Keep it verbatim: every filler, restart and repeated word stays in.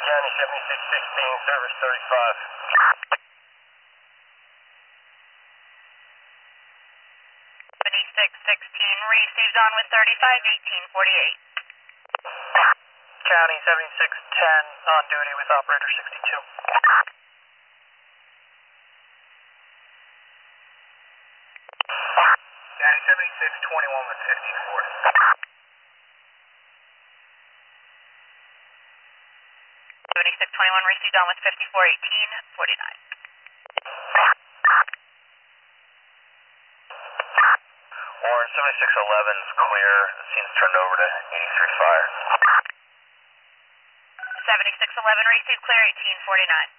County seventy-six sixteen, service thirty-five. seventy-six sixteen, received on with thirty-five, eighteen forty-eight. County seventy-six ten, on duty with operator sixty-two. County seventy-six twenty-one with fifteen forty. seventy-six twenty-one, received on with fifty-four eighteen forty-nine. Orange seventy-six eleven is clear. The scene's turned over to eighty-three fire. seventy-six eleven, received clear, eighteen forty-nine.